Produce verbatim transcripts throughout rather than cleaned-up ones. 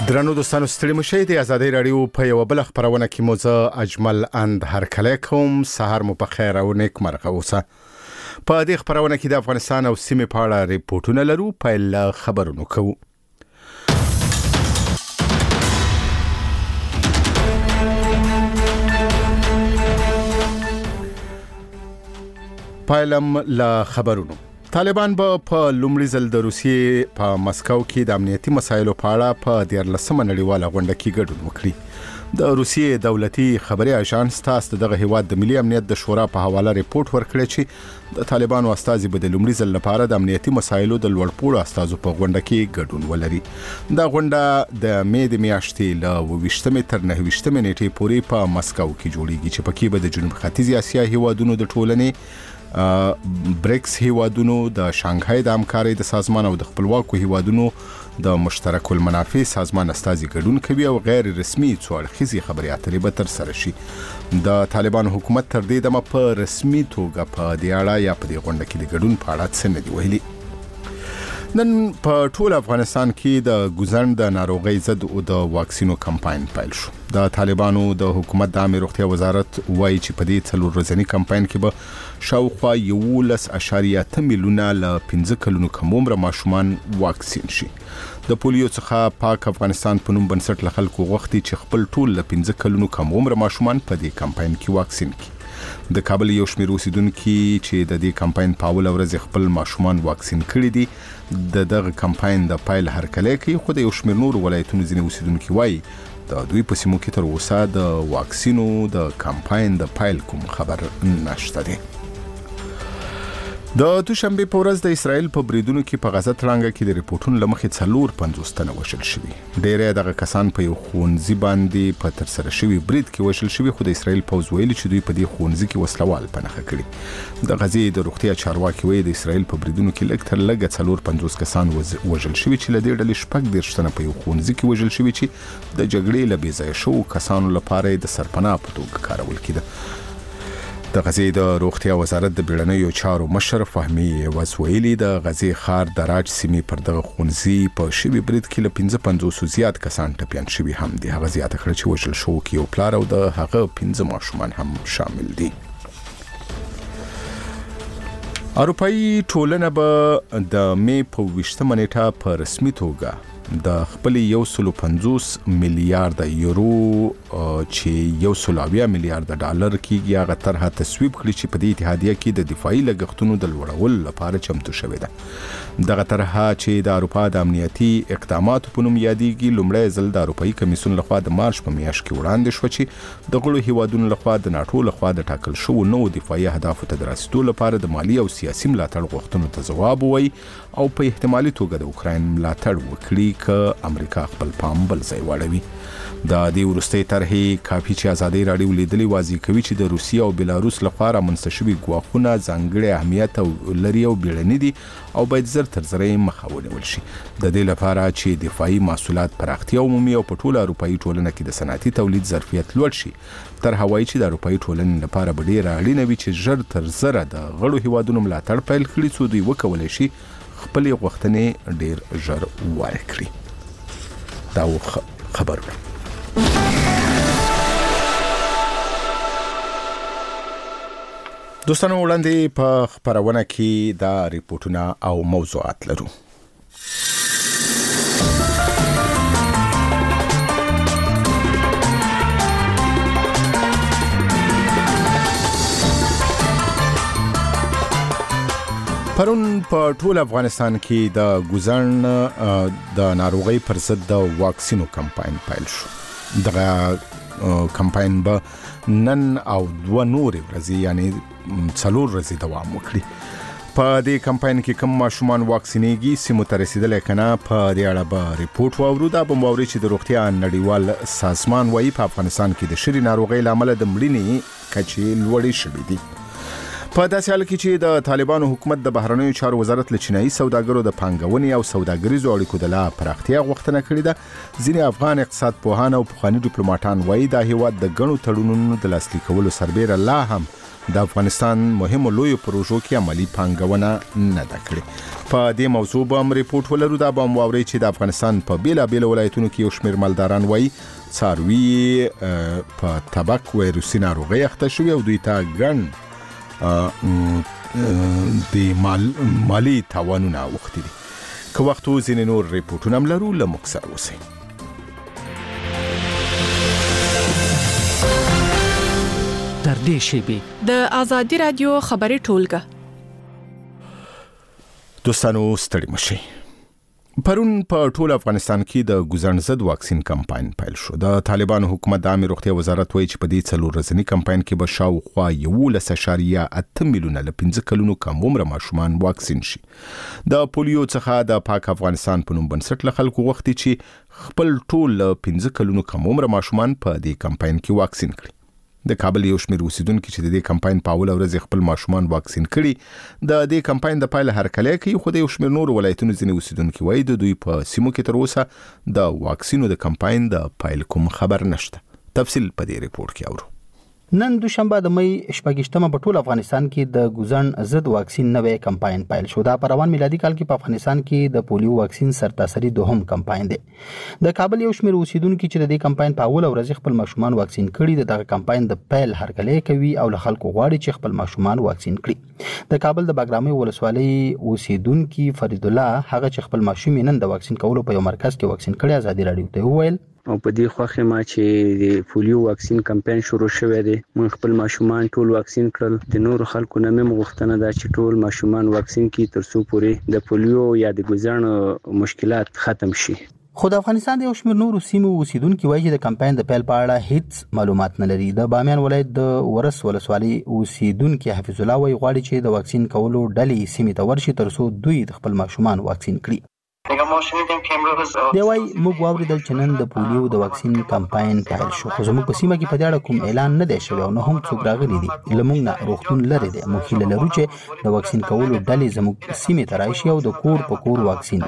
درنو دوستانو ستړي مشئ د آزادۍ رادیو په یو بل خبرونه کې مو زه اجمل اند هرکلی کوم. سهار مو په خیر او نیک مرغه اوسه. په دې خبرونه کې د افغانستان او سیمې په اړه ریپورتونه لرو. پیل خبرونه کوو. پایلم لا خبرونو. طالبان به په لومړي ځل د روسیې په مسکو کې د امنیتي مسایلو په اړه په دیارلسمه نړیواله غونډه کې ګډون وکړي. د روسیې دولتي خبري اژانس تاس دغه هیواد د ملي امنیت د شورا په حواله ریپورت ورکړی چې د طالبانو استازي به د لومړي ځل لپاره د امنیتي مسایلو د لوړپوړو استازو په غونډه کې ګډون ولري. دا غونډه د مې د میاشتې له اوویشتمې تر نهه ویشتمې نیټې پورې په مسکو کې جوړیږي چې پکې به د جنوب ختیځ اسیا هیوادونو د ټولنې بریکس هیوادونو د شانګهای د همکارۍ د سازمان او د خپلواکو هیوادونو د مشترک المنافع سازمان استازي ګډون کوي او غیر رسمي څو اړخیزې خبرې اترې به تر سره شي. د طالبان حکومت تر دې دمه په رسمي توګه په دې اړه یا په دې غونډه کې د ګډون په اړه څه نه دی ویلي. نن په ټول افغانستان کې د ګوزن د ناروغۍ ضد او د واکسینو کمپاین پیل شو. د طالبانو د حکومت د عامه روغتیا وزارت وایي چې په دې څلور ورځني کمپاین کې به شاوخوا یولس اعشاریه اته میلیونه له پنځه کلونو کم عمره ماشومان واکسین شي. د پولیو څخه پاک افغانستان په نوم بنسټ له خلکو غوښتي چې خپل ټول له پنځه کلونو کم عمره ماشومان په دې کمپاین کې واکسین کړي. د کابل یو شمېر اوسیدونکو چې د دې کمپاین په اوله ورځ خپل ماشومان واکسین کړي دي د دغه کمپاین د پایل هرکلی کوي. خو د یو شمېر نور ولایتونو ځینې اوسیدونکو وایي د دوی په سیمو کې تر اوسه د واکسینو د کمپاین د پایل کوم خبر نشته دی. د دوشنبه په ورځ د اسرائیل په بریدونو کې په غزه تړانګه کې د ریپورتونو لمخې څلور پنځوس تنه وژل شوي. ډېری دغه کسان په یو ښوونځي باندې په تر سره شوي برید کې وژل شوي، خو د اسرائیل پوځ ویلي چې دوی په دې ښوونځي کې وسلوال په نښه کړي. د غزې د روغتیا چارواکي وایي د اسرائیل په بریدونو کې لږ تر لږه څلور پنځوس کسان وژل شوي چې له دې ډلې شپږ دېرش تنه په یو ښوونځي کې وژل شوي چې د جګړې له بې ځایه شوو کسانو لپاره د سرپناه په توګه کارول کېده. د غزې د روغتیا وزارت د بیړنیو چارو مشر فهمي عوض ویلي د غزې ښار د راج سیمې پر دغه ښوونځي په شوي برید کې له پنځه پنځوسو زیات کسان ټپیان شوي هم دي. هغه زیاته کړه چې وژل شوو کې یو پلار او د هغه پنځه ماشومان هم شامل دي. اروپایي ټولنه به د مې په اوویشتمه نیټه په رسمي توګه د خپل یو سلو پنځوس میلیارډ یورو چې یو سلو اویا میلیارډ ډالر کېږي هغه طرحه تصویب کړي چې په دې اتحادیه کې د دفاعي لګښتونو د لوړولو لپاره چمتو شوې ده. دغه طرحه چې د اروپا د امنیتي اقداماتو په نوم یادېږي لومړی ځل د اروپایي کمیسیون لخوا د مارچ په میاشت کې وړاندې شوه چې د غړو هیوادونو لخوا د ناټو لخوا د ټاکل شوو نوو دفاعي اهدافو ته د رسیدو لپاره د مالي او سیاسي ملاتړ غوښتنو ته ځواب ووایي او په احتمالي توګه د اوکراین ملاتړ وکړي که امریکا خپل پام بل ځای واړوي. د دې وروستۍ طرحې کافي چې آزادۍ راډیو لیدلې واضح کوي چې د روسیې او بلاروس لخوا رامنځته شوي ګواښونه ځانګړی اهمیت او لري او بیړني دي او باید زر تر زره یې مخه ونیول شي. د دې لپاره چې دفاعي محصولات پراختیا عمومي او په ټوله اروپایي ټولنه کې د صنعتي تولید ظرفیت لوړ شي. طرحه وایي چې د اروپایي ټولنې لپاره به ډېره اړینه وي چې ژر تر زره د غړو هیوادونو ملاتړ پیل کړي څو دوی وکولی شي خپلې غوښتنې ډېر ژر ورکړي. دا خبرونه دوستانو وړاندې په خبرونه کې دا ریپورتونه او موضوعات لرو. پرون په ټول افغانستان کې د ګوزن د ناروغۍ پر ضد د واکسینو کمپاین پیل شو. دغه کمپاین به نن او دوه نورې ورځې یعنی څلور ورځې دوام وکړي. په دې کمپاین کې کوم ماشومان واکسینېږي سیمو ته رسیدلی که نه په دې اړه به ریپورټ واورو. دا به واوري چې د روغتیا نړیوال سازمان وایي په افغانستان کې د شري ناروغۍ له امله د مړینې کچې لوړې شوې دي. په داسې حال کې چې د طالبانو حکومت د بهرنیو چارو وزارت له چینایي سوداګرو د پانګونې او سوداګریزو اړیکو د لا پراختیا غوښتنه کړې ده. ځینې افغان اقتصاد پوهان او پخواني ډیپلوماټان وایي دا هیواد د ګڼو تړونونو د لاسلیک کولو سربیره لا هم د افغانستان مهمو لویو پروژو کې عملی پانګونه نه ده کړې. په دې موضوع به هم ریپورت ولرو. دا به هم واورئ چې د افغانستان په بیلابیلو ولایتونو کې یو شمېر مالداران وایي څاروي په تبک ویروسي ناروغۍ اخته شوي او دوی ته ګڼ د مال مالی تاوانونه اوښتي دي. که وخت و ځینې نور ریپورټونه هم لرو، له موږ سره اوسئ. تر دې شیبې د آزادي رادیو خبري ټولګه. دوستانو ستړي مشئ. پرون په ټول افغانستان کې د ګوزن ضد واکسین کمپاین پیل شو. د طالبانو حکومت د عامه روغتیا وزارت وایي چې په دې څلور ورځني کمپاین کې به شاوخوا یولس اعشاریه اته میلیونه له پنځه کلونو کم عمره ماشومان واکسین شي. د پولیو څخه د پاک افغانستان په نوم بنسټ له خلکو غوښتي چې خپل ټول پنځه کلونو کم عمره ماشومان په دې کمپاین کې واکسین کړي. د کابل یو شمېر اوسیدونکو چې د دې کمپاین په اوله ورځ خپل ماشومان واکسین کړي د دې کمپاین د پایله هرکلی کوي، خو د یو شمېر نور ولایتونو ځینې اوسیدونکو وایي د دوی په سیمو کې تر اوسه د واکسینو د کمپاین د پایل کوم خبر نشته. تفصیل په دې ریپورت کې اورو. نن دوشنبه د مې شپږشتمه په ټول افغانستان کې د ګوزن ضد واکسین نوې کمپاین پیل شو. دا په روان میلادي کال کې په افغانستان کې د پولیو واکسین سرتاسري دوهم کمپاین دی. د کابل یو شمېر اوسیدونکو چې د دې کمپاین په اوله ورځ خپل ماشومان واکسین کړي دغه کمپاین د پیل هرکلی کوي او له خلکو غواړي چې خپل ماشومان واکسین کړي. د کابل د باګرامي ولسوالۍ اوسیدونکو فرید الله هغه چې خپل ماشوم نن د واکسین کولو په یو مرکز کې واکسین کړي آزادي رادیو ته وویل او په دې خوخه ما چې د پولیو واکسین کمپاین شروع شوه دی، من خپل ماشومان ټول واکسین کړل. د نور خلکو نه مې غوښتنه ده چې ټول ماشومان واکسین کړي ترڅو پورې د پولیو یا د ګوزن مشکلات ختم شي. خو د افغانستان د یو شمېر نورو سیمو اوسیدونکو وایي چې د کمپاین د پیل په اړه هیڅ معلومات نه لري. د بامیان ولایت د ورس ولسوالۍ اوسیدونکو حفیظ الله وایي غواړي چې د واکسین کولو ډلې سیمې ته ورشي ترڅو دوی د خپل ماشومان واکسین کړي. دی وایي موږ واوریدل چې نن د پولیو د واکسین کمپاین پیل شو، خو زموږ په سیمه کې په دې اړه کوم اعلان نه دی شوی او نه هم څوک راغلي دي. له موږ نه روغتون لري دی. موږ هیله لرو چې د واکسین کولو ډلې زموږ سیمې ته راشي او د کور په کور واکسین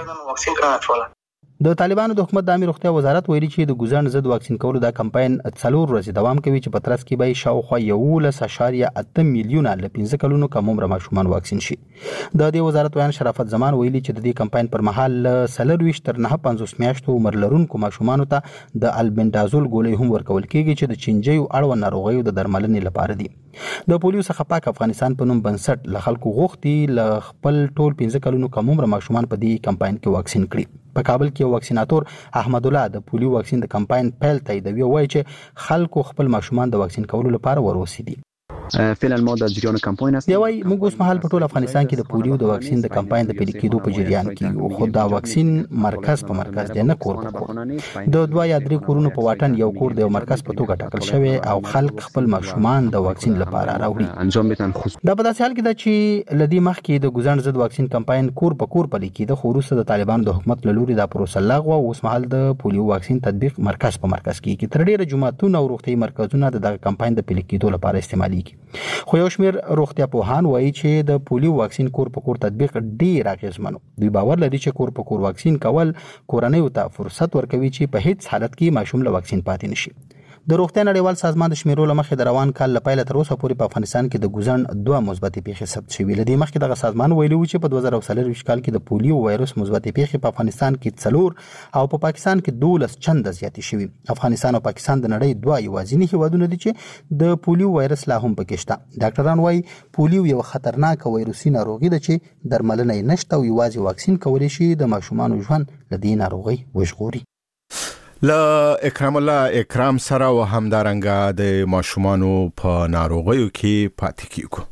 وکړي. د طالبانو د حکومت د عامه روغتیا وزارت ویلي چې د ګوزن ضد واکسین کولو دا کمپاین څلور ورځې دوام کوي چې په ترڅ کې به شاوخوا یولس اعشاریه اته میلیونه له پنځه کلونو کم عمره ماشومان واکسین شي. د دې وزارت ویان شرافت زمان ویلي چې د دې کمپاین پر مهال څلور ویشت تر نه پنځوس میاشتو عمر لرونکو ماشومانو ته د البندازول ګولۍ هم ورکول کیږي چې د چینجیو اړوند ناروغیو د درملنې لپاره دي. د پولیو څخه پاک افغانستان په نوم بنسټ له خلکو غوښتي له خپل ټول پنځه کلونو کم عمره ماشومان په دې کمپاین کې واکسین کړي. په کابل کې واکسیناتور احمد الله د پولیو واکسین د کمپاین پیل تاییدوي وایي چې خلکو خپل ماشومان د واکسین کولو لپاره ورسېدي. فعلا ما د جریان کمپاین است. دی وایي موږ اوس مهال په ټول افغانستان کې د پولیو د واکسین د کمپاین د پیل کېدو په جریان کې یو، خو دا واکسین مرکز په مرکز دی نه کور په کور. د دوه یا درې کورونو په واټن یو کور د یو مرکز په توګه ټاکل شوی او خلک خپل ماشومان د واکسین لپاره راوړي. انجام بدن خو دا په داسې حال کې ده چې لدی مخکې د ګوزن ضد واکسین کمپاین کور په کور پلي کېده، خو وروسته د طالبانو د حکومت له لوري دا پروسه لغوه او اوس مهال د پولیو واکسین تطبیق مرکز په مرکز کېږي. تر ډیره جمعتون او روغتي مرکزونه د دغه کمپاین د پیل کېدو لپاره استعمالېږي. خو یو شمېر روغتیا پوهان وایي چې د پولیو واکسین کور په کور تطبیق ډیر اغیزمن. دوی باور لري چې کور په کور واکسین کول کورنیو ته فرصت ورکوي چې په هیڅ حالت کې ماشوم له واکسین پاتې نشي. د روغتیا نړیوال سازمان د شمیرو لمخې د روان کال لپاره تر اوسه پورې په افغانستان کې د ګوزن دوه مثبتې پیښې ثبت شوې. لدی مخکې دغه سازمان ویلي و چې په دوه زره څلور کال کې د پولیو وایرس مثبتې پیښې په افغانستان کې څلور او په پاکستان کې دولس چنده زیاتې شوې. افغانستان او پاکستان د نړۍ دوه یوازینی هیوادونه دي چې د پولیو وایرس لا هم پکې شته. ډاکټران وایي پولیو یو خطرناک وایروسي ناروغي ده چې درملنه یې نشته او یوازې واکسین کولی شي د ماشومانو ژوند له دې ناروغۍ وژغوري. له اکرام الله اکرام سره و همدارنګه د ماشومانو په ناروغیو کې پاتې کیږو.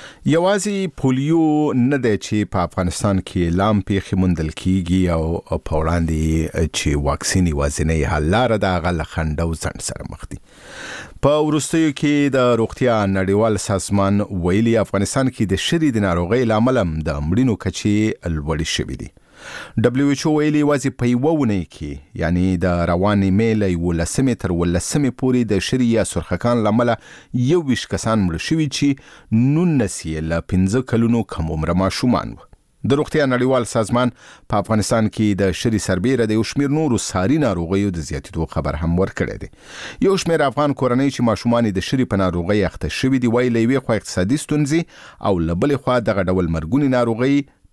یوازې پولیو نه دی چې په افغانستان کې لام پیښې موندل کیږي او په وړاندې چې واکسین یوازینی حل لاره ده هغه له خنډ او ځنډ سره مخ دي. په وروستیو کې د روغتیا نړیوال سازمان ویلي افغانستان کې د شری د ناروغۍ لامل د مړینو کچې لوړې شوې دي. دبليو ایچ او ویلي وازي په یوه ونې کې یعنی د رواني میلې ولسمې تر ولسمې پورې د شری یا سرخکان لامل یو ویش کسان مړ شوي چې نولس له پنځه کلونو کم عمره ماشومان وو. د روغتیا نړیوال سازمان په افغانستان کې د شری سربېره د یو شمېر نورو ساري ناروغیو د زیاتېدو خبر هم ورکړی دی. یو شمېر افغان کورنۍ چې ماشومان د شری په ناروغۍ اخته شوي دي وایي له یوې خوا اقتصادي ستونزې او له بلې خوا دغه ډول مرګونې ناروغۍ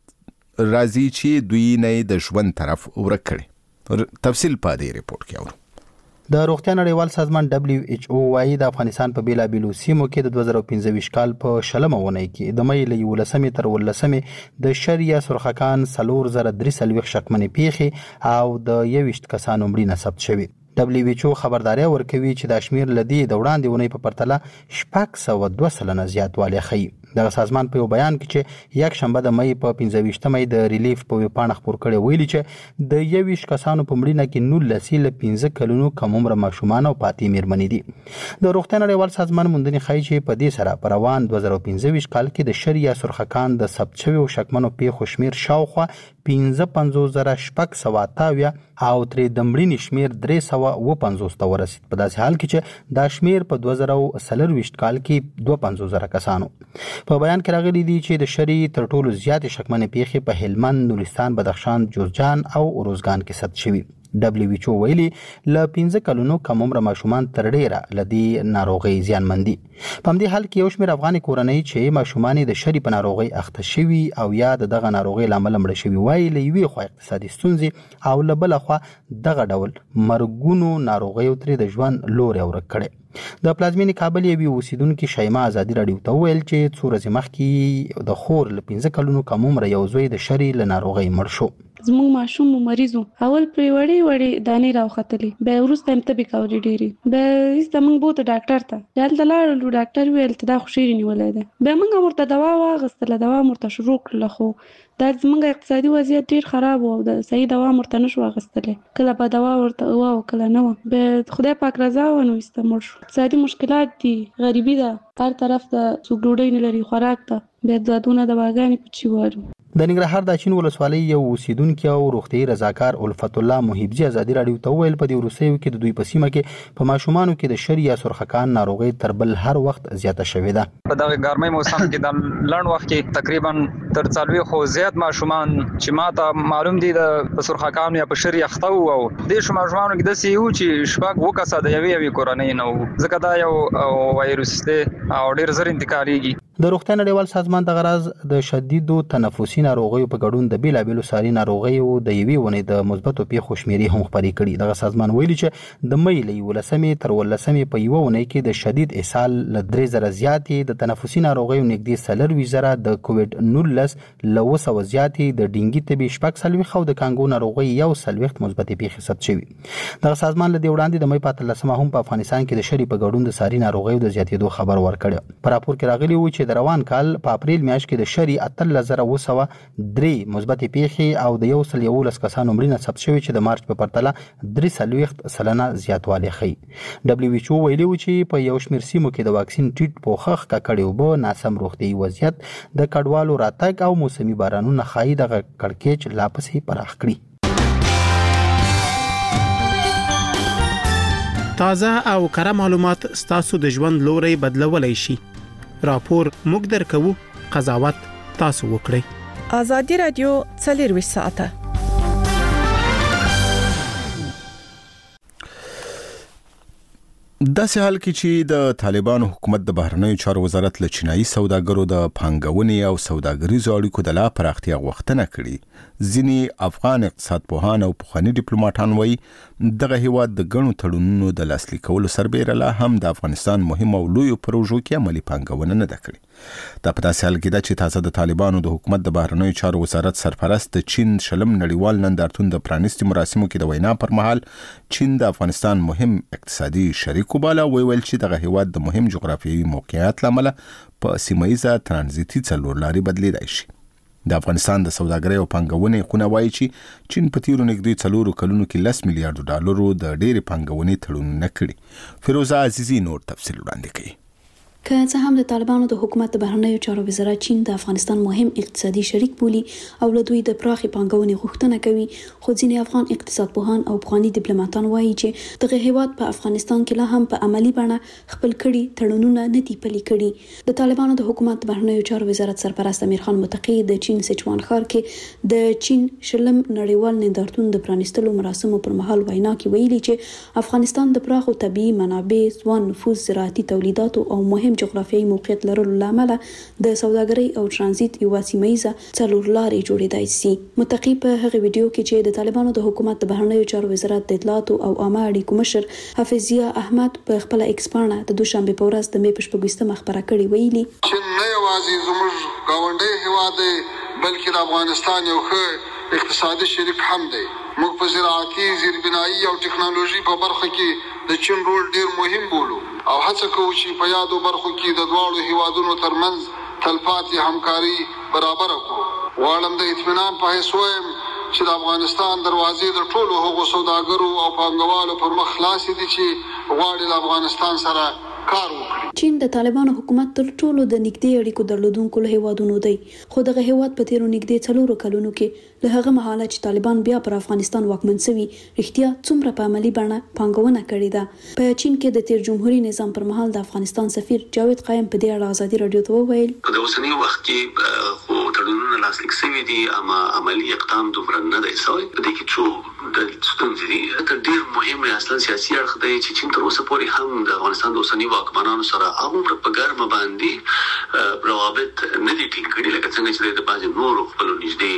راځي چې دوی نه د ژوند طرف ورک کړي. تفصیل په دې ریپورت کې اورو. د روغتیا نړیوال سازمان دبليو ایچ او وايي د افغانستان په بیلابیلو سیمو کې د دوه زره پنځه کال په شلمه ونۍ کې د مې له یولسمې تر ولسمې د شریعه سرخکان څلور زره درې څلوېښت شکمنې پیښې او د یوویشت کسانو مړینه ثبت شوې. دبليو ایچ او خبرداري ورکوي چې د شمیر لدی د وړاندې ونۍ په پرتله شپږ سوه دوه سلنه زیاتوالی ښیي. د سازمان په یو بیان کې چې یک شنبه د مې په پنځه ویشتمې د ریلیف په ویبپاڼه خپور کړی ویلي چې د یوویشت کسانو په مړینه کې نولس له پنځه کلونو کم عمره ماشومان او پاتې میرمنې دي. د روغتیا نړیوال سازمان موندنې ښیي چې په دې سره په روان دوه زره پنځه کال کې د شریعه سرخکان د ثبت شویو شکمنو پیښو شمیر شاوخوا پنځه پنځوس زره شپږ سوه اته اویا او ترې د مړینې شمیر درې سوه اوه پنځوس ته ورسید. په داسې حال کې چې دا شمیر په دوه زره څلرویشت کال کې دوه پنځوس زره کسانو. په بیان کې راغلي دي چې د شری تر ټولو زیاتې شکمنې پیښې په هلمند، نورستان، بدخشان، جوزجان او اروزګان کې ثبت شوي. دبليو ایچ او ویلي له پنځه کلونو کم عمره ماشومان تر ډیره لدی ناروغي زیانمن دي. په همدې حال کې یو شمېر افغاني کورنۍ چې ماشومان د شری په ناروغي اخته شوي او یا دغه ناروغي لامل مړه شوي وایي له یوې خوا اقتصادي ستونزې او له بل خوا دغه ډول مرګونو ناروغیو ترې د ژوند لوري ورک کړي. د پلازمینې کابل یوې اوسیدونکي شیما ازادي راډیو ته وویل چې څو ورځې مخکې د خور له پنځه کلونو کم عمره یو زوی د شری له ناروغۍ مړ شو. زموږ ماشوم مریض و، اول پرې وړې وړې دانې راوختلې، بیا وروسته یې تبې کولې ډېرې، بیا ایسته موږ بوته ډاکټر ته، هلته لاړلو، ډاکټر وویل چې دا خو شېرې نیولی دی. بیا موږ ورته دوا واخیستله، دوا مو ورته شروع کړله، خو دا زموږ اقتصادي وضعیت ډېر خراب و او د صحیح دوا مو ورته نشو اخیستلی، کله به دوا ورته وه او کله نه وه. بیا خدای پاک رضا وه نو ایسته مړ شو. اقتصادي مشکلات دي، غریبي ده، هر طرف ته څوک ډوډۍ نه لري، خوراک ته، بیا دادونه دواګانې په چی وارو. د ننګرهار د اچین ولسوالۍ یو اوسیدونکي او روغتیايي رضاکار الفت الله محبزي ازادي راډیو ته وویل په دې وروستیو کې د دوی په سیمه کې په ماشومانو کې د شری یا سرخکان ناروغي تر بل هر وخت زیاته شوې ده. په دغه ګرمۍ موسم کې د لړن وخت کې تقریبا تر څلوي خو زیات ماشومان چې ماته معلوم دي د سرخکان یا په شری اخته وو او د ماشومانو کې د سی یو چې شپږ وکاسه د یوې یوې کورنۍ نه وو، ځکه دا یو وایروس دی او ډیر زر انتقالیږي. د روغتیا نړیوال سازمان د غرض د شدیدو تنفسي ناروغیو په ګډون د بیلابیلو ساري ناروغیو د یوې ونې د مثبتو پیښو شمیرې هم خپرې کړي. دغه سازمان ویلي چې د مې له یولسمې تر ولسمې په یوه ونې کې د شدید اسهال له درې زره زیاتې، د تنفسي ناروغیو نږدې څلرویشت زره، د کووډ نولس له اوه سوه زیاتې، د ډینګي تبې شپږ څلوېښت او د کانګو ناروغۍ یو څلوېښت مثبتې پیښې ثبت شوي. دغه سازمان له دې وړاندې د مې په اتلسمه هم په افغانستان کې د شری په ګډون د ساري ناروغیو د زیاتېدو خبر ورکړی. په راپور کې راغلي و چې د روان کال په اپریل میاشت کې د شری اتلس زره اوه سوه درې مثبتې پیښې او د یو سل یولس کسانو مړینه ثبت شوې چې د مارچ په پرتله درې څلوېښت سلنه زیاتوالی ښیي. دبليو ایچ او ویلي و چې په یو شمېر سیمو کې د واکسین ټیټ پوښښ، ککړې اوبه، ناسم روغتیایي وضعیت، د کډوالو راتګ او موسمي بارانونه ښایي دغه کړکېچ لا پسې پراخ کړي. تازه او کره معلومات ستاسو د ژوند لوري بدلولای شي. راپور موږ درکوو، قضاوت تاسو وکړئ. ازادي رادیو څلورویشت ساعته داسې حال کې چې د طالبانو حکومت د بهرنیو چارو وزارت له چینایي سوداګرو د پانګونې او سوداګریزو اړیکو د لا پراختیا غوښتنه کړې. ځینې افغان اقتصاد پوهان او پخواني ډیپلوماټان وایي دغه هیواد د ګڼو تړونونو د لاسلیک کولو سربیره لا هم د افغانستان مهم او لویو پروژو کې عملي پانګونه نه ده کړې. دا په داسې حال کې ده چې تازه د طالبانو د حکومت د بهرنیو چارو وزارت سرپرست د چین شلم نړیوال نندارتون د پرانیستي مراسمو کې د وینا پر مهال چین د افغانستان مهم اقتصادي شریک وباله. ویل چې دغه هیواد د مهم جغرافیوي موقعیت له امله په سیمه ترانزیتي څلورلارې بدلیدای شي. د افغانستان د سوداګرۍ او پانګونې خونه وایي چې چین په تیرو نږدې څلورو کلونو کې لس میلیارډ ډالرو د ډېرې پانګونې تړونونه کړي. فیروزه عزیزي نور تفصیل وړاندې کوي. که څه هم د طالبانو د حکومت د بهرنیو چارو وزارت چین د افغانستان مهم اقتصادي شریک بولي او له دوی د پراخې پانګونې غوښتنه کوي، خو ځینې افغان اقتصادپوهان او پخواني ډیپلوماټان وایي چې دغه هیواد په افغانستان کې لا هم په عملی بڼه خپل کړي تړونونه نه دي پلي کړي. د طالبانو د حکومت د بهرنیو چارو وزارت سرپرست امیر خان متقی د چین سچوان ښار کې د چین شلم نړیوال نندارتون د پرانیستلو مراسمو پر مهال وینا کې ویلي چې افغانستان د پراخو طبیعي منابع، ځوان نفوذ، زراعتي تولیداتو او مهم جغرافیایي موقعیت لرلو لامل د سوداګرۍ او ترانزیت یو سیمه څلور لارې جوړېدای شي. متقی په هغه ویډیو کې چې د طالبانو د حکومت د بهرنیو چارو وزارت د اطلاعاتو او عامه اړیکو مشر حافظ ضیا احمد په خپل ایکس پاڼه د دوشنبه په ورځ د مې په شپږویشتمه خبره کړې ویلي چې نه یوازې زموږ ګاونډي هیواد دی بلکې د افغانستان یو ښه اقتصادي شریک هم دی. موږ په زراعتي، زیربنایي او ټکنالوژي په برخه کې د چین رول ډیر مهم بولو او هڅه کوو چې په یادو برخو کې د دواړو هیوادونو ترمنځ تلپاتې همکاري برابر کړو. غواړم د اطمینان په حیث وایم چې د افغانستان دروازې د ټولو هغو سوداګرو او پانګوالو پر مخ خلاصې دي چې غواړي له افغانستان سره کار وکړي. چین د طالبانو حکومت تر ټولو د نږدې اړیکو درلودونکو له هیوادونو دی، خو دغه هیواد په تیرو نږدې څلورو کلونو کې له هغه مهاله چې طالبان بیا پر افغانستان واکمن شوي رښتیا څومره په عملی بڼه پانګونه کړې ده. په چین کې د تیر جمهوریت نظام پر مهال د افغانستان سفیر جاوید قایم په دې اړه ازادي رادیو ته وویل په اوسنی وخت کې خو تړونونه لاسلیک شوي دي اما عملی اقدام دومره نه دی شوی. په دې کې څو د ستونزې دي. تر ډیر مهم اصلا سیاسي اړخ دی چې چین تر اوسه پورې هم د افغانستان د اوسنی واکمنانو سره هغه په ګرمه باندې روابط نه دي ټینګ کړي لکه څنګه چې د بعض نورو خپل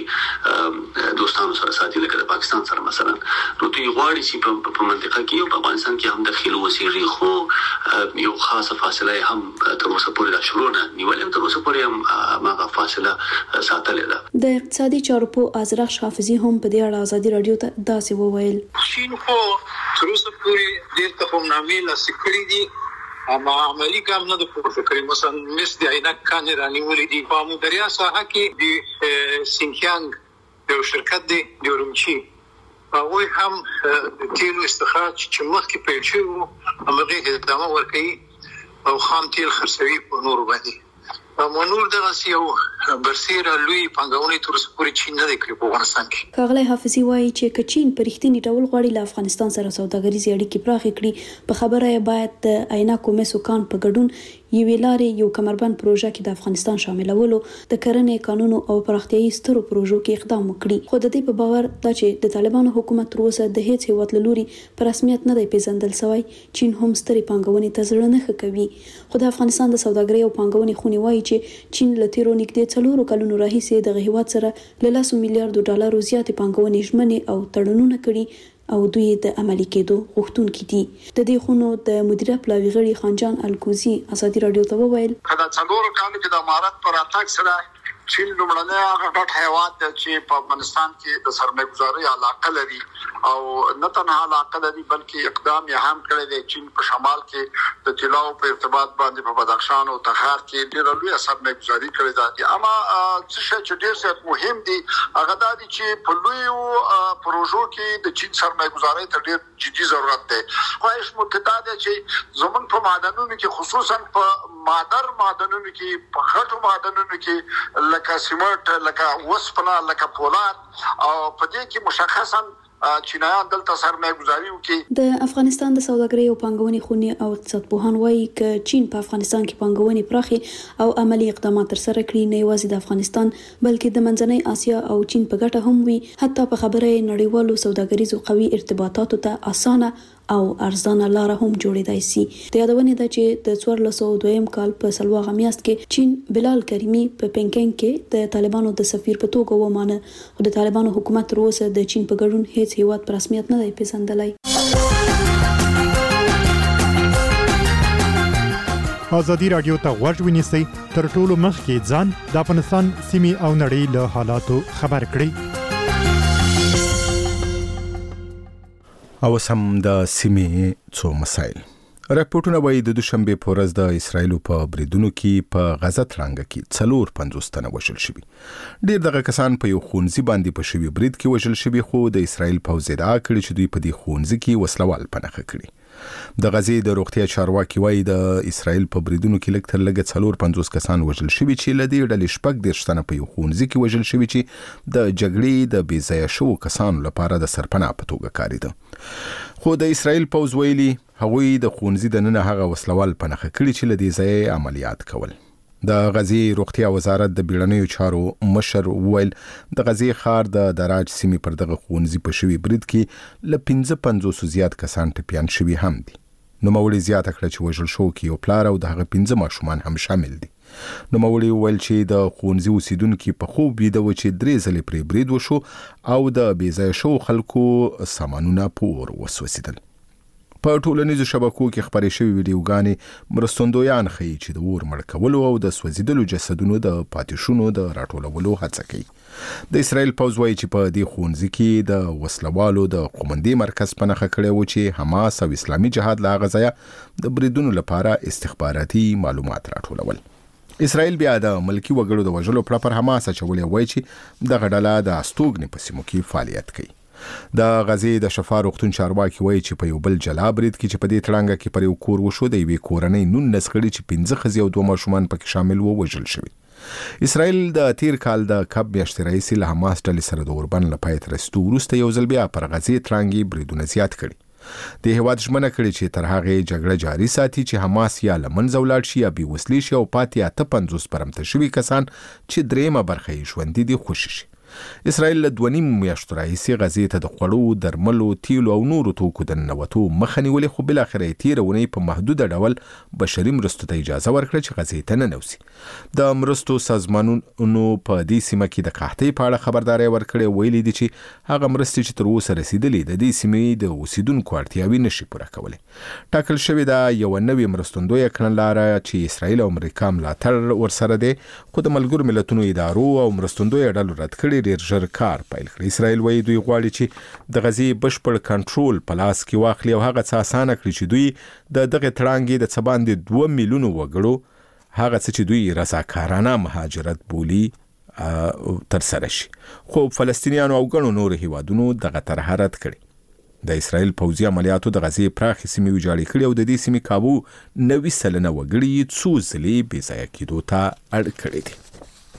نږدې دوستانو سره ساتي لکه د پاکستان سره مثلا. نو دوی غواړي چې په منطقه کې او په افغانستان کې هم داخلي وسیږي، خو یو خاصه فاصله هم تر اوسه پورې لا شروع نه نیولې، تر اوسه پورې هم هغه فاصله ساتلې ده. د اقتصادي چارو په ازرخ حافظي هم په دې اړه ازادي رادیو ته داسې وویل چین خو تر اوسه پورې ډېر تفاهمنامې لاسلیک کړي دي اما عملی کام نه د پورته کړی. مثلا مس د عینک کانې رانیولې دي په مدریا ساحه کې د سینکیانګ یو شرکت دی د اورمچي هغوی هم د تیلو استخراج چې مخکې پیل شوی و همغې ادامه ورکوي او خام تیل خرڅوي په نورو باندې. منور دغه یو برسیره لوی پانګونې تر اوسه پورې چین نه دی کړی په افغانستان کې. ښاغلی حافظي وایي چې که چین په رښتیني ډول غواړي له افغانستان سره سوداګریزې اړیکې پراخې کړي، په خبره یې باید د عینکو مسو کان په ګډون یوې لارې یو کمربند پروژه کې د افغانستان شاملولو، د کرنې قانونو او پراختیایي سترو پروژو کې اقدام وکړي. خو د دې په باور دا چې د طالبانو حکومت تر اوسه د هیڅ هیواد له لوري په رسمیت نه دی پیژندل شوی، چین هم سترې پانګونې ته زړه نه ښه کوي. خو د افغانستان د سوداګرۍ او پانګونې خونې وایي چې چین له تیرو نږدې څلورو کلونو راهیسې دغه هیواد سره له لسو میلیارډو ډالرو زیاتې پانګونې ژمنې او تړونونه کړي او دوی د عملي کېدو غوښتونکي دي. د دې خونو د مدیره پلاوي غړي خانجان الکوزي ازادي رادیو ته وویل کله څلورو کالو کې د امارات پر اتاک سره چین لومړنی هغه ډېر هیواد دی چې په افغانستان کې د سرمایه‌ګذارۍ علاقه لري او نه تنها علاقه لري بلکې اقدام یې هم کړی دی. چین په شمال کې د طلاو په ارتباط باندې په بدخشان او تخار کې ډېره لویه سرمایه‌ګذاري کړې ده. اما څه شی چې ډېر زیات مهم دي هغه دا دی چې په لویو پروژو کې د چین سرمایه‌ګذارۍ ته ډېر جدي ضرورت دی. خواهش متدا دی چې زموږ په معدنونو کې خصوصا په مادر معدنونو کې په غټو معدنونو کې لکه سیمنټ، لکه وسپنه، لکه پولاد او په دې کې مشخصا چینایان دلته سرمایه‌ګذاري وکړي. د افغانستان د سوداګرۍ او پانګونې خونې او اقتصادپوهان وایي چې چین په افغانستان کې پانګونې پراخې او عملی اقدامات ترسره کړي، نه یوازې د افغانستان بلکې د منځنۍ اسیا او چین په ګټه هم وي. حتی په خبره یې نړیوالو سوداګریزو قوي ارتباطاتو ته اسانه او ارزانه لار هم جوړېدای شي. د یادونې ده چې د څوارلس سوه دویم کال په سلواغه میاشت کې چین بلال کریمي په پینګینګ کې د طالبانو د سفیر په توګه ومانه، خو د طالبانو حکومت تر اوسه د چین په ګډون هیڅ هیواد په رسمیت نه دی پیژندلی. ازادي رادیو ته غوږ ونیسئ، تر ټولو مخکې ځان د افغانستان سیمې او نړۍ له حالاتو خبر کړئ. او سم د سیمې څو مسایل. راپورټونه وایي د دوشنبه په ورځ د اسرایلو په بریدونو کې په غزه تړانګه کې څلور پنځوس تنه وژل شوي. ډېر دغه کسان په یو ښوونځي باندې په شوي برید کې وژل شوي، خو د اسرایل پوځ ادعا کړې چې دوی په دې ښوونځي کې وسلوال په نښه کړي. د غزې د روغتیا چارواکي وایي د اسرائیل په بریدونو کې لږ تر لږه څلور پنځوس کسان وژل شوي چې له دې ډلې شپږ دېرش تنه په یو ښوونځي کې وژل شوي چې د جګړې د بې ځایه شوو کسانو لپاره د سرپناه په توګه کارېده. خو د اسرائیل پوځ ویلي هغوی د ښوونځي دننه هغه وسلوال په نښه کړي چې له دې ځایه عملیات کول. د غزې روغتیا وزارت د بیړنیو چارو مشر ویل د غزې ښار د دراج سیمې پر دغه ښوونځي په شوي برید کې له پنځه پنځوس زیات کسان ټپیان شوي هم دي. نوموړي زیاته کړه چې وژل شوو کې یو پلار او د هغه پنځه ماشومان هم شامل دي. نوموړي ویل چې د ښوونځي اوسیدونکي په خوب ویده و چې درې ځلې پرې برید وشو او د بې ځایه شوو خلکو سامانونه په اور وسوځېدل. په ټولنیزو شبکو کې خپرې شوې ویډیوګانې مرستندویان ښیي چې د اور مړ کولو او د سوځېدلو جسدونو د پاتې شونو د راټولولو هڅه کوي. د اسرائیل پوځ وایي چې په دې ښوونځي کې د وسلوالو د قومندې مرکز په نښه کړی و چې حماس او اسلامي جهاد له هغه ځایه د بریدونو لپاره استخباراتي معلومات راټولول. اسرائیل بیا د ملکي وګړو د وژلو پړه پر حماس اچولې وایي چې دغه ډله د استوګنې په سیمو کې فعالیت کوي. د غزې د شفا روغتون چارواکي وایي چې په یو بل جلا برید کې چې په دې تړانګه کې پر یو کور وشو د یوې کورنۍ نولس غړي چې پنځه ښځې او دوه ماشومان پکې شامل وو وژل شوي. اسرائیل د تیر کال د کب میاشتې راهیسې له حماس ډلې سره د اوربند له پای ته رسېدو وروسته یو ځل بیا پر غزې تړانګې بریدونه زیات کړي. د هېواد ژمنه کړې چې تر هغې جګړه جاري ساتي چې حماس یا له منځه ولاړ شي یا بې وسلې شي او پاتې اته پنځوس برمته شوي کسان چې درېیمه برخه یې ژوندي دي خوشي شي. اسرائیل له دوه نیم میاشتو راهیسې غزې ته د خوړو، درملو، تیلو او نورو توکو د ننوتو مخه نیولې، خو بالاخره یې تېره اونۍ په محدوده ډول بشري مرستو ته اجازه ورکړه چې غزې ته ننوځي. د مرستو سازمانونو په دې سیمه کې د قحطۍ په اړه خبرداری ورکړې، ویلي دي چې هغه مرستې چې تر اوسه رسېدلې د دې سیمې د اوسیدونکو اړتیاوې نشي پوره کولی. ټاکل شوې ده یوه نوې مرستندویه کړنلاره چې اسرائیل او امریکا ملاتړ ورسره دی، خو د ملګرو ملتونو ادارو او مرستندویه ډلو رد کړي ډېر ژر کار پیل کړی. اسرائیل وایي دوی غواړي چې د غزې بشپړ کنټرول په لاس کې واخلي او هغه څه اسانه کړي چې دوی د دغه تړانګې د څه باندې دوه میلیونو وګړو هغه څه چې دوی رضاکارانه مهاجرت بولي ترسره شي. خو فلسطینیانو او ګڼو نورو هیوادونو دغه طرح رد کړي. د اسرائیل پوځي عملیاتو د غزې پراخې سیمې ویجاړې کړي او د دې سیمې کابو نوي سلنه وګړي څو ځلې بې ځایه کېدو ته اړ کړي دي.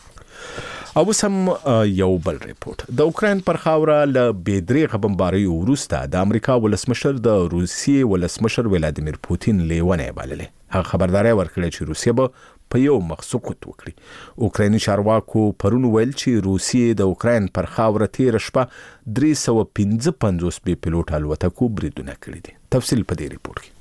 او اوس هم یو بل ریپورت. د اوکراین پر خاوره له بې دریغه بمباریو وروسته د امریکا ولسمشر د روسیې ولسمشر ولادیمیر پوتین لیونی بللی. هغه خبرداری ورکړی چې روسیه به په یو مخ سقوط وکړي. اوکرایني چارواکو پرون ویل چې روسیې د اوکراین پر خاوره تېره شپه درې سوه پنځه پنځوس بې پیلوټ الوتکو بریدونه کړي دي. تفصیل په دې ریپورت کې.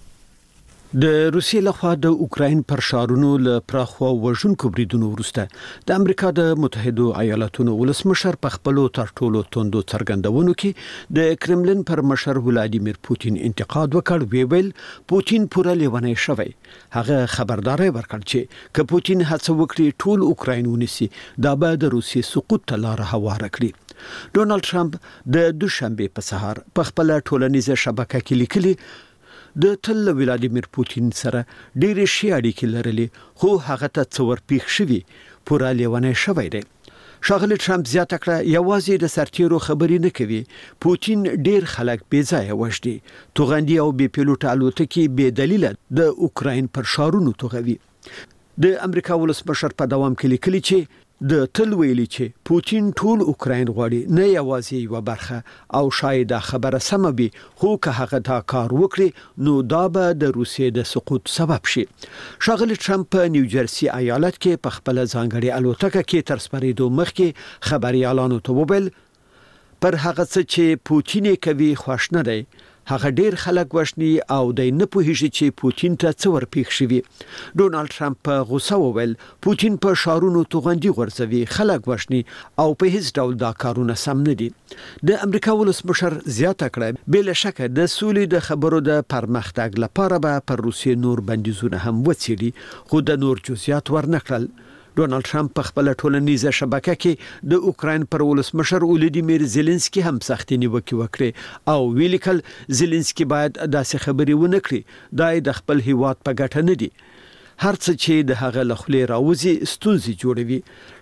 د روسیې لخوا د اوکراین پر ښارونو له پراخو وژونکو بریدونو وروسته د امریکا د متحدو ایالاتونو ولسمشر په خپلو تر ټولو توندو څرګندونو کې د کرملین پر مشر ولادیمیر پوتین انتقاد وکړ. وی ویل پوتین پوره لیونی شوی. هغه خبرداری ورکړ چې که پوتین هڅه وکړي ټول اوکراین ونیسي دا به د روسیې سقوط ته لار هواره کړي. ډونالد ټرمپ د دوشنبه په سهار په خپل ټولنیزه شبکه کې لیکلي د تل ولادیمیر پوتین سره ډېرې ښې اړیکې لرلې، خو هغه ته څه ورپېښ شوي پوره لیونی شوی دی. ښاغلي ټرمپ زیاته کړه یوازې د سرتیرو خبرې نه کوي، پوتین ډېر خلک بې ځایه وژني، توغندي او بې پیلوټه الوتکې بې دلیله د اوکراین پر ښارونو توغوي. د امریکا ولسمشر په دوام کې لیکلي چې د تل ویلي چې پوتین ټول اوکراین غواړي، نه یوازې یوه برخه، او شاید دا خبره سمه وي، خو که هغه دا کار وکړي نو دا به د روسیې د سقوط سبب شي. ښاغلي ټرمپ په نیوجرسي ایالت کې په خپل ځانګړي الوتکه کې تر سپریدو مخکې خبريالانو ته وویل پر هغه څه چې پوتین کوي خوښ نه دی. هغه ډیر خلک وښني او د نه پوهیږي چې پوتین ته څه ورپېښ شوي. ډونالد ټرمپ په غوسه وویل پوتین په ښارونو توغندي غورځوي، خلک وښني او په هیڅ ډول دا کارونه سم نه دي. د امریکا ولسمشر زیاته کړه بې له شکه د سولې د خبرو د پرمختګ لپاره به پر روسیې نور بندیزونه هم وڅېړي، خو د نور جزئیات ورنکړل. ډونالد ټرمپ په خپل ټولنیزه شبکه کې د اوکراین پر ولسمشر ولادیمیر زيلنسکي هم سختي نیوکه وکړه او ویلیکل زيلنسکي باید داسې خبرې ونه کړي، دا د خپل هیواد په ګټه نه دي. هر څه چې د هغه لخلې راوځي ستونزې جوړوي.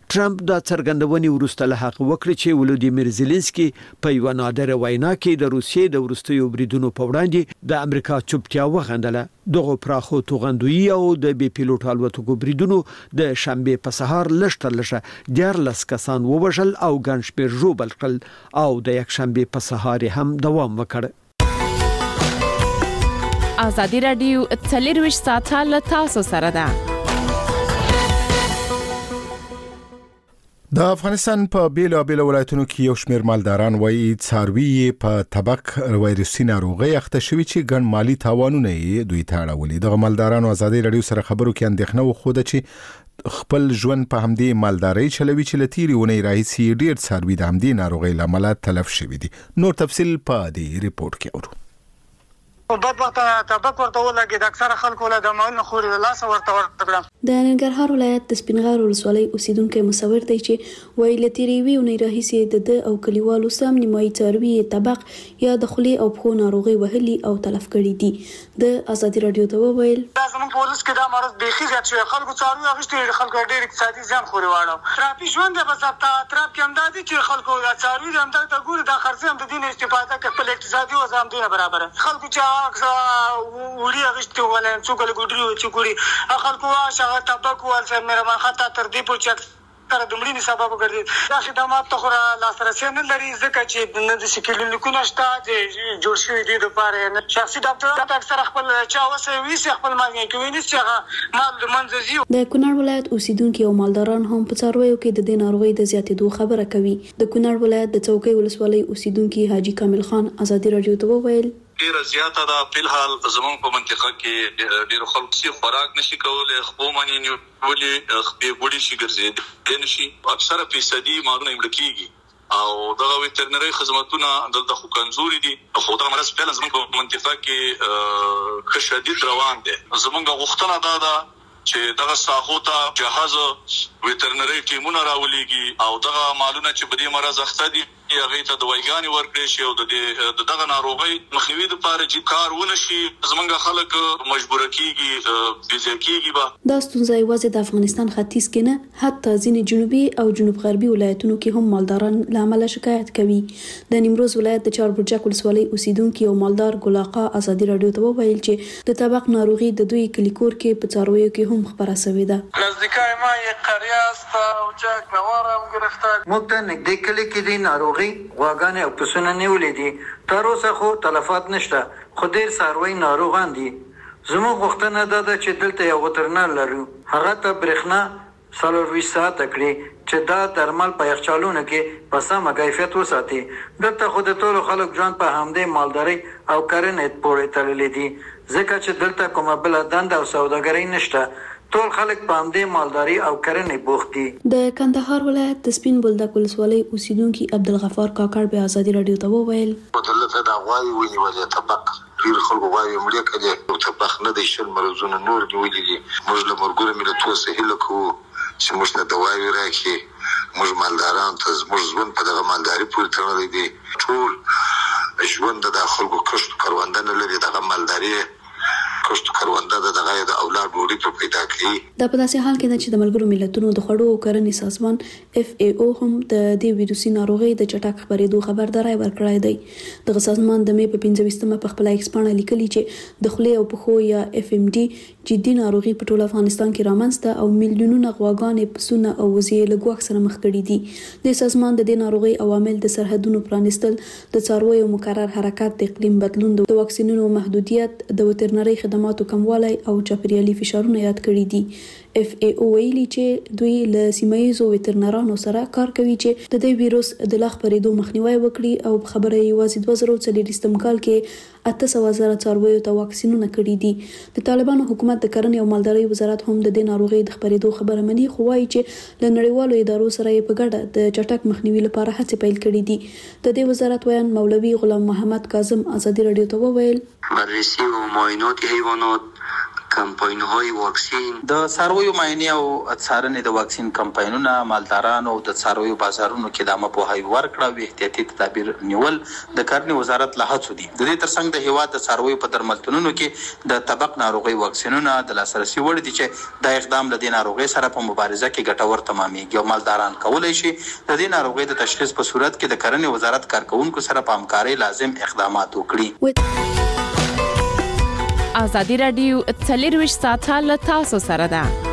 ټرمپ دا څرګندونې وروسته له هغه وکړه چې ولودیمیر زيلنسکي په یو نادره وینا کې د روسیې د وروستیو بریدونو په وړاندې د امریکا چوپتیا وغندله. دغه پراخو توغندوی او د بي پیلوټ الوتکو بریدونو د شنبه په سهار لشتر لشه دیارلس کسان ووژل او ګڼ شمېر ژوبل کړل او د یک شنبه په سهار هم دوام وکړ. ازادي رادیو څلرویشت ساعته له تاسو سره ده. د افغانستان په بیلو بیلو ولایتونو کې یو شمېر مالداران وایي څاروي په تبک وایرسي ناروغي اخته شوي چې ګڼ مالی تاوانونه یې دوی ته اړولي. دغه مالدارانو ازادي رادیو سره خبرو کې اندېښنه وښوده چې خپل ژوند په همدې مالداري چلوي چې لتيري ونی راهیسي ډېر څاروي د همدې ناروغي لامل تلف شوي دي. نور تفصيل په دې ریپورت کې اورو. په بدبخته تبک ورته ولګي د اکثره خلکو له د مالونو خوري د لاس ورته ورته. د ننګرهار ولایت د سپینغار ولسوالۍ اوسیدونکو مصور دی چې وایي لتيري وی ونی راهیسي د د او کلیوالو سم نیمایي څاروي تبق یا د خلی او خو ناروغي وهلي او تلف کړي دي. د ازادي رادیو ته وویل زموږ پولیس کې دا مرض بيخي زیات شوی خلکو څاروي اغشتي خلکو ډېر اقتصادي ځان خوري واړو. ترافیک ژوند به ضبط ترافیک کې هم دادي چې خلکو څاروي هم ته ګوري د خرڅ هم د دین استفاده کوي خپل اقتصادي وضع هم دونه برابر خلکو چې وړي اغشتي ولې څوک له ګډري او څوک خلکو شغه تبک ول سره مې خاطر تر دې پوچ تر دمړي سبب ګرځي دا خدمات ته خورا لاسرسي نه لري ځکه چې د سکیلونکو نشته چې جوړ شوی دي د پاره شخصي ډاکټر اکثر خپل چا وسه ویسي خپل مالګي کوي نه چې مال منځي. د کونړ ولایت اوسیدونکو او مالداران هم په څارویو کې د دې ناروغي د زیاتېدو خبره کوي. د کونړ ولایت د چوکۍ ولسوالۍ اوسیدونکو حاجی کامل خان ازادي رادیو ته وویل ډیره زیاته ده په الحال زمون په منطقه کې ډیرو خلکو سي خوراک نشي کولای خو مانی نیولې خپې ګوډي شي ګرځي د نشي اکثره فیصدي مارونه امړکیږي او دغه ویټرنری خدماتونه دلته خو کمزوري دي خو دا مرز په زمون په منطقه کې ښه شدید روان دي. زمونږ غوښتنه ده ده چې دغه ساحو ته جهاز ویټرنری ټیمونه راولېږي او دغه مالونه چې په دې مرز اخته دي هغه ته دوايګانې ورکړي شي او د دغه ناروغي مخنیوي لپاره چې کار ونشي زمونږ خلک مجبور کیږي بيځ کیږي. با دا ستونزه یوازې د افغانستان ختیځ کې نه حتی ځینې جنوبي او جنوب غربي ولایتونو کې هم مالداران له امله شکایت کوي. د نیمروز ولایت د چاربرجک ولسوالۍ اوسیدونکو او مالدار ګلاقا ازادي رادیو ته وویل چې د تبق ناروغي د دوی کلیکور کې په څارویو کې هم خبره شوې ده. نزدیکای ما یې قریه است او جک نوارم گرفتار موږ ته نږدې کلی کې دي ناروغي غواګانې او پسونه نیولې دي تر اوسه خو تلفات نشته خو ډېر څاروي ناروغان دي. زموږ غوښتنه ده چې دلته یو وترنر لرو هغه ته برېښنا څلور ساعت کړي چې دا درمل په یخچالونو کې په سمه کیفیت وساتي. دلته خو د ټولو خلک ژوند په همدې مالداري او کرنې پورې تړلې دي ځکه چې دلته کومه بله دنده او سوداګري نشته. ټول خلک په همدې مالداري او کرنې بوخت دي. د کندهار ولایت د سپین بولدک ولسوالۍ اوسیدونکو عبدالغفار کاکړ به ازادي رادیو ته وویل دلته دا غواړي ونیولې تبق ډیر خلکو غواړي مړه کړي او تبق نه د شل مرزونه نور نیولې دي. موږ له مرګورو ملتونو سره هله کوو چې موږ ته دوايي راکړي. موږ مالداران ته موږ ژوند په دغه مالداري پورې تړلی دي. ټول ژوند د خلکو کښت کارونده نه لري دغه مالداري کښت کارونده د دغه د اولاد ډوډۍ په پیدا کوي. دا په داسې حال کې ده چې د ملګرو ملتونو د خوړو او کرنې سازمان اف ای او هم د دې ویروسي ناروغي د چټک خبرېدو خبرداري ورکړې ده. دغه سازمان د مې په پنځه ویشتمه په خپل ایکسپانه لیکلي چې د خولې او پخو یا اف ام ډي جدي ناروغي په ټول افغانستان کې رامنځته او میلیونونه غواګانې پسونه او وزې له ګواښ سره مخ کړي دي. د سازمان د دې ناروغي عوامل د سرحدونو پرانیستل د څارویو مکرر حرکت د اقلیم بدلون د واکسینونو محدودیت د وترنري خدماتو کموالی او چاپیریالي فشارونه یاد کړي دي. اف ای او ویلي چې دوی له سیمایي وترنرانو سره کار کوي چې د دې ویروس د لا خپرېدو مخنیوي وکړي او خبره یوازې دوه زره څلوېښتم کال کې اته سوه زره څارویو ته واکسینونه کړي دي. د طالبانو حکومت د کرنې او مالدارۍ وزارت هم د دې ناروغي د خپرېدو خبره مني خو وايي چې له نړیوالو ادارو سره یې په ګډه د چټک مخنیوي لپاره هڅې پیل کړي دي. د دې وزارت ویان مولوي غلام محمد کاظم ازادي رادیو ته وویل بررسی و معاینات حیوانات کمپاین‌های واکسین د څارویو معاینه او څارنې د واکسین کمپاینونه مالدارانو او د څارویو بازارونو کې د مپوهاوی ورکړه او احتیاطي تدابیر نیول د کرنې وزارت له هڅو دي. د دې ترڅنګ د هیواد د څارویو په درملتونونو کې د طبق ناروغي واکسینونه د لاسرسي وړ دي چې د اقدام له دې ناروغي سره په مبارزه کې ګټور تمامېږي او مالداران کولای شي د دې ناروغي د تشخیص په صورت کې د کرنې وزارت کارکونکو سره په همکارۍ لازم اقدامات وکړي. ازادي رادیو څلور ویشت ساعته له تاسو سره ده.